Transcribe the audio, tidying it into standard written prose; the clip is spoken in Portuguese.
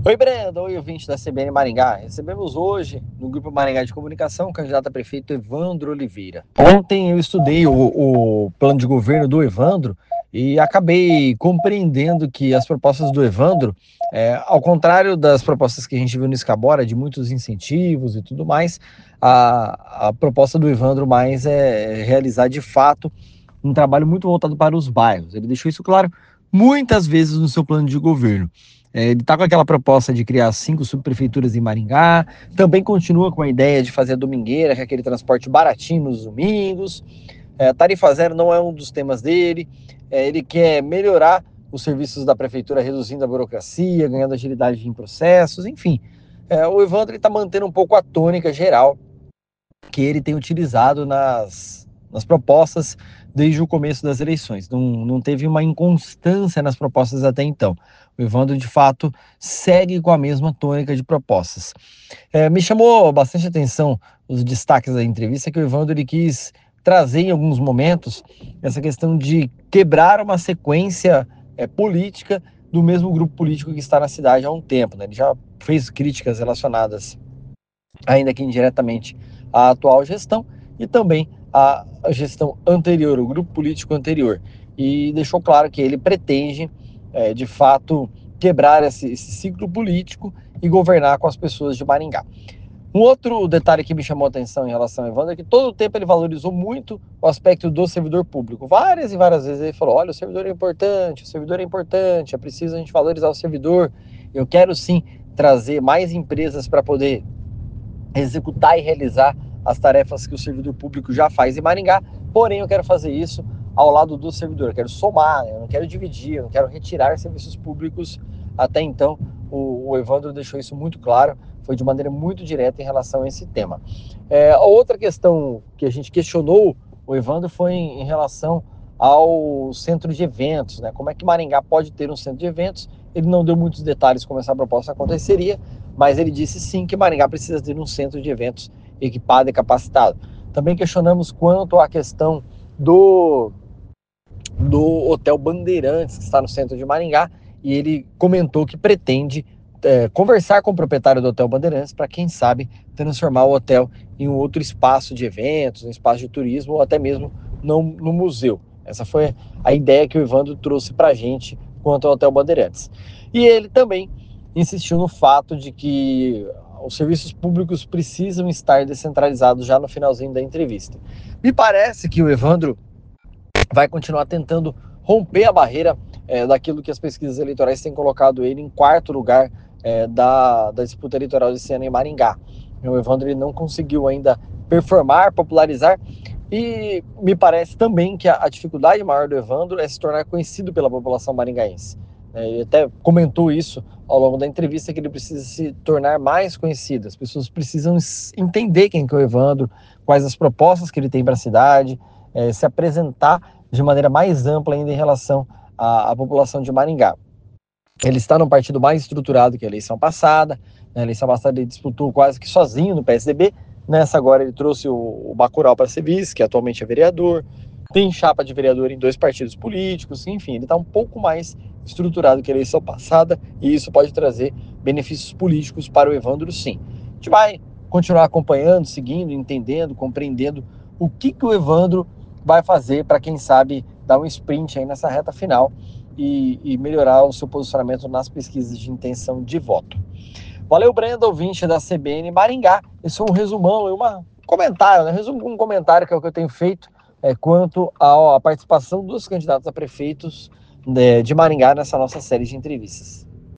Oi, Brenda. Oi, ouvinte da CBN Maringá. Recebemos hoje, no Grupo Maringá de Comunicação, o candidato a prefeito Evandro Oliveira. Ontem eu estudei o plano de governo do Evandro e acabei compreendendo que as propostas do Evandro, ao contrário das propostas que a gente viu no Escabora, de muitos incentivos e tudo mais, a proposta do Evandro mais é realizar de fato um trabalho muito voltado para os bairros. Ele deixou isso claro muitas vezes no seu plano de governo. Ele está com aquela proposta de criar 5 subprefeituras em Maringá, também continua com a ideia de fazer a domingueira, que é aquele transporte baratinho nos domingos. Tarifa zero não é um dos temas dele. Ele quer melhorar os serviços da prefeitura, reduzindo a burocracia, ganhando agilidade em processos, enfim. O Evandro está mantendo um pouco a tônica geral que ele tem utilizado nas propostas desde o começo das eleições. Não teve uma inconstância nas propostas até então. O Evandro, de fato, segue com a mesma tônica de propostas. Me chamou bastante atenção os destaques da entrevista que o Evandro ele quis trazer em alguns momentos essa questão de quebrar uma sequência política do mesmo grupo político que está na cidade há um tempo. Né? Ele já fez críticas relacionadas, ainda que indiretamente, à atual gestão e também à gestão anterior, o grupo político anterior. E deixou claro que ele pretende, de fato, quebrar esse ciclo político e governar com as pessoas de Maringá. Um outro detalhe que me chamou a atenção em relação ao Evandro é que todo o tempo ele valorizou muito o aspecto do servidor público. Várias e várias vezes ele falou, olha, o servidor é importante, é preciso a gente valorizar o servidor. Eu quero sim trazer mais empresas para poder executar e realizar as tarefas que o servidor público já faz em Maringá, porém eu quero fazer isso ao lado do servidor, eu quero somar, eu não quero dividir, eu não quero retirar serviços públicos. Até então, o Evandro deixou isso muito claro, foi de maneira muito direta em relação a esse tema. A outra questão que a gente questionou o Evandro foi em relação ao centro de eventos, né? Como é que Maringá pode ter um centro de eventos? Ele não deu muitos detalhes como essa proposta aconteceria, mas ele disse sim que Maringá precisa ter um centro de eventos equipado e capacitado. Também questionamos quanto à questão do Hotel Bandeirantes, que está no centro de Maringá, e ele comentou que pretende conversar com o proprietário do Hotel Bandeirantes para, quem sabe, transformar o hotel em um outro espaço de eventos, um espaço de turismo, ou até mesmo no museu. Essa foi a ideia que o Evandro trouxe para a gente quanto ao Hotel Bandeirantes. E ele também insistiu no fato de que os serviços públicos precisam estar descentralizados já no finalzinho da entrevista. Me parece que o Evandro vai continuar tentando romper a barreira daquilo que as pesquisas eleitorais têm colocado ele em quarto lugar da disputa eleitoral desse ano em Maringá. O Evandro ele não conseguiu ainda performar, popularizar, e me parece também que a dificuldade maior do Evandro é se tornar conhecido pela população maringaense. Ele até comentou isso ao longo da entrevista, que ele precisa se tornar mais conhecido. As pessoas precisam entender quem é o Evandro, quais as propostas que ele tem para a cidade, se apresentar de maneira mais ampla ainda em relação à população de Maringá. Ele está num partido mais estruturado que a eleição passada. Na eleição passada ele disputou quase que sozinho no PSDB. Nessa agora ele trouxe o Bacurau para ser vice, que atualmente é vereador. Tem chapa de vereador em 2 partidos políticos. Enfim, ele está um pouco mais estruturado que a eleição passada, e isso pode trazer benefícios políticos para o Evandro, sim. A gente vai continuar acompanhando, seguindo, entendendo, compreendendo o que o Evandro vai fazer para, quem sabe, dar um sprint aí nessa reta final e melhorar o seu posicionamento nas pesquisas de intenção de voto. Valeu, Brenda, ouvinte da CBN Maringá. Esse é um resumão, comentário, né? Um comentário que é o que eu tenho feito quanto à participação dos candidatos a prefeitos de Maringá nessa nossa série de entrevistas.